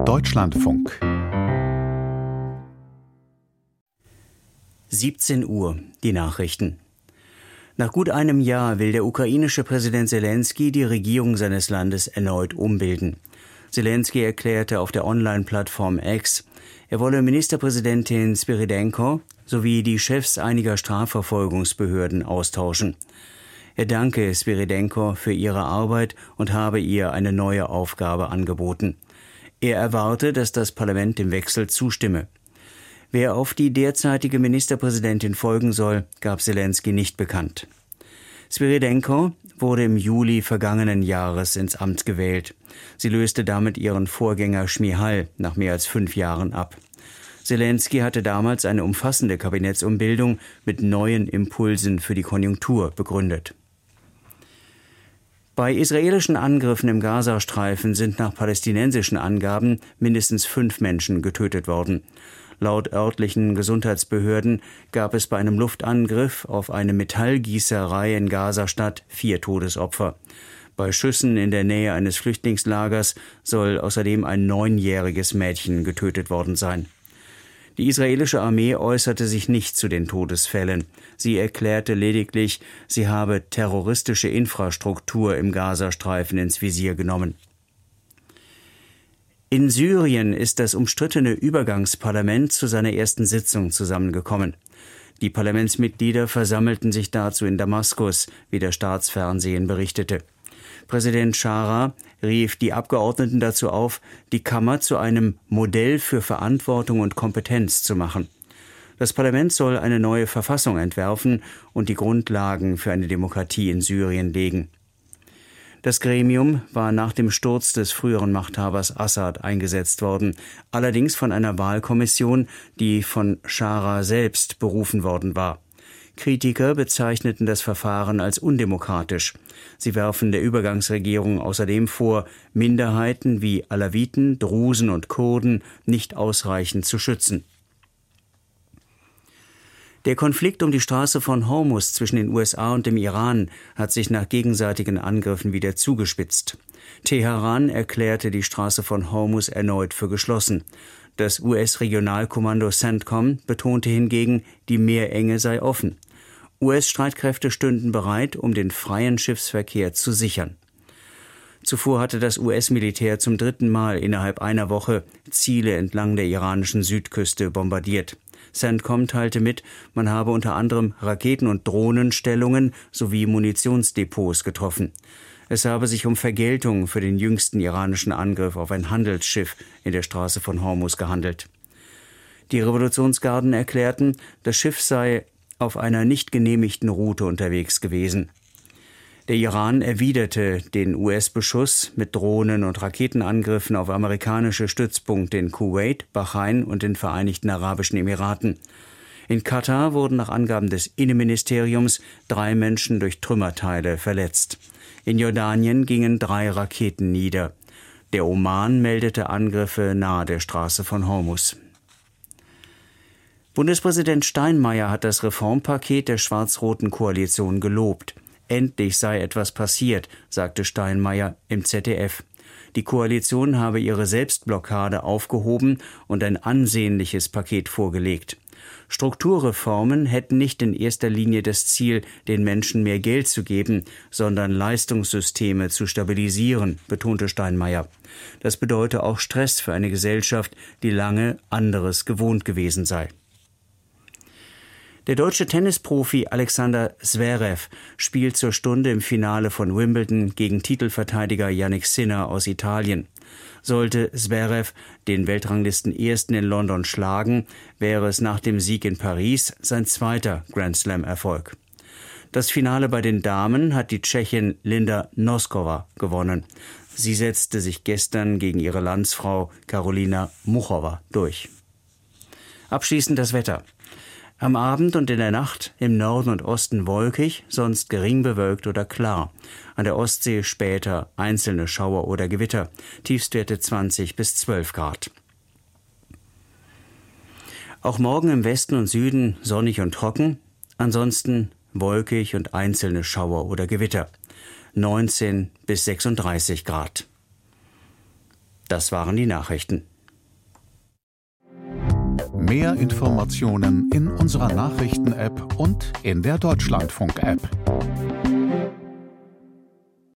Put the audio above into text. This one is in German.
Deutschlandfunk 17 Uhr, die Nachrichten. Nach gut einem Jahr will der ukrainische Präsident Selenskyj die Regierung seines Landes erneut umbilden. Selenskyj erklärte auf der Online-Plattform X, er wolle Ministerpräsidentin Svyrydenko sowie die Chefs einiger Strafverfolgungsbehörden austauschen. Er danke Svyrydenko für ihre Arbeit und habe ihr eine neue Aufgabe angeboten. Er erwarte, dass das Parlament dem Wechsel zustimme. Wer auf die derzeitige Ministerpräsidentin folgen soll, gab Selenskyj nicht bekannt. Svyrydenko wurde im Juli vergangenen Jahres ins Amt gewählt. Sie löste damit ihren Vorgänger Šmyhal nach mehr als 5 Jahren ab. Selenskyj hatte damals eine umfassende Kabinettsumbildung mit neuen Impulsen für die Konjunktur begründet. Bei israelischen Angriffen im Gazastreifen sind nach palästinensischen Angaben mindestens 5 Menschen getötet worden. Laut örtlichen Gesundheitsbehörden gab es bei einem Luftangriff auf eine Metallgießerei in Gazastadt 4 Todesopfer. Bei Schüssen in der Nähe eines Flüchtlingslagers soll außerdem ein 9-jähriges Mädchen getötet worden sein. Die israelische Armee äußerte sich nicht zu den Todesfällen. Sie erklärte lediglich, sie habe terroristische Infrastruktur im Gazastreifen ins Visier genommen. In Syrien ist das umstrittene Übergangsparlament zu seiner ersten Sitzung zusammengekommen. Die Parlamentsmitglieder versammelten sich dazu in Damaskus, wie das Staatsfernsehen berichtete. Präsident Chara rief die Abgeordneten dazu auf, die Kammer zu einem Modell für Verantwortung und Kompetenz zu machen. Das Parlament soll eine neue Verfassung entwerfen und die Grundlagen für eine Demokratie in Syrien legen. Das Gremium war nach dem Sturz des früheren Machthabers Assad eingesetzt worden, allerdings von einer Wahlkommission, die von Chara selbst berufen worden war. Kritiker bezeichneten das Verfahren als undemokratisch. Sie werfen der Übergangsregierung außerdem vor, Minderheiten wie Alawiten, Drusen und Kurden nicht ausreichend zu schützen. Der Konflikt um die Straße von Hormuz zwischen den USA und dem Iran hat sich nach gegenseitigen Angriffen wieder zugespitzt. Teheran erklärte die Straße von Hormuz erneut für geschlossen. Das US-Regionalkommando CENTCOM betonte hingegen, die Meerenge sei offen. US-Streitkräfte stünden bereit, um den freien Schiffsverkehr zu sichern. Zuvor hatte das US-Militär zum 3. Mal innerhalb einer Woche Ziele entlang der iranischen Südküste bombardiert. CENTCOM teilte mit, man habe unter anderem Raketen- und Drohnenstellungen sowie Munitionsdepots getroffen. Es habe sich um Vergeltung für den jüngsten iranischen Angriff auf ein Handelsschiff in der Straße von Hormuz gehandelt. Die Revolutionsgarden erklärten, das Schiff sei auf einer nicht genehmigten Route unterwegs gewesen. Der Iran erwiderte den US-Beschuss mit Drohnen- und Raketenangriffen auf amerikanische Stützpunkte in Kuwait, Bahrain und den Vereinigten Arabischen Emiraten. In Katar wurden nach Angaben des Innenministeriums 3 Menschen durch Trümmerteile verletzt. In Jordanien gingen 3 Raketen nieder. Der Oman meldete Angriffe nahe der Straße von Hormuz. Bundespräsident Steinmeier hat das Reformpaket der schwarz-roten Koalition gelobt. Endlich sei etwas passiert, sagte Steinmeier im ZDF. Die Koalition habe ihre Selbstblockade aufgehoben und ein ansehnliches Paket vorgelegt. Strukturreformen hätten nicht in erster Linie das Ziel, den Menschen mehr Geld zu geben, sondern Leistungssysteme zu stabilisieren, betonte Steinmeier. Das bedeute auch Stress für eine Gesellschaft, die lange anderes gewohnt gewesen sei. Der deutsche Tennisprofi Alexander Zverev spielt zur Stunde im Finale von Wimbledon gegen Titelverteidiger Jannik Sinner aus Italien. Sollte Zverev den Weltranglisten-Ersten in London schlagen, wäre es nach dem Sieg in Paris sein 2. Grand-Slam-Erfolg. Das Finale bei den Damen hat die Tschechin Linda Noskova gewonnen. Sie setzte sich gestern gegen ihre Landsfrau Karolina Muchova durch. Abschließend das Wetter. Am Abend und in der Nacht im Norden und Osten wolkig, sonst gering bewölkt oder klar. An der Ostsee später einzelne Schauer oder Gewitter. Tiefstwerte 20 bis 12 Grad. Auch morgen im Westen und Süden sonnig und trocken. Ansonsten wolkig und einzelne Schauer oder Gewitter. 19 bis 36 Grad. Das waren die Nachrichten. Mehr Informationen in unserer Nachrichten-App und in der Deutschlandfunk-App.